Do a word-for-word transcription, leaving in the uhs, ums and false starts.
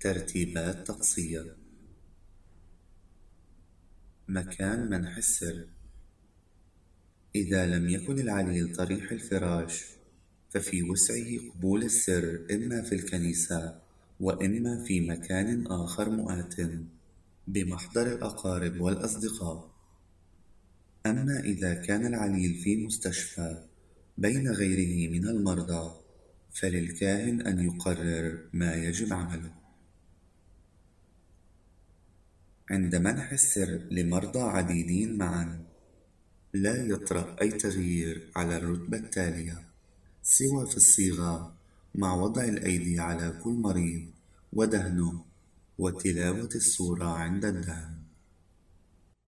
ترتيبات طقسية. مكان منح السر. إذا لم يكن العليل طريح الفراش، ففي وسعه قبول السر إما في الكنيسة وإما في مكان آخر مؤات بمحضر الأقارب والأصدقاء. أما إذا كان العليل في مستشفى بين غيره من المرضى، فللكاهن أن يقرر ما يجب عمله. عند منح السر لمرضى عديدين معا، لا يطرأ أي تغيير على الرتبة التالية سوى في الصيغة، مع وضع الأيدي على كل مريض ودهنه وتلاوة السورة عند الدهن.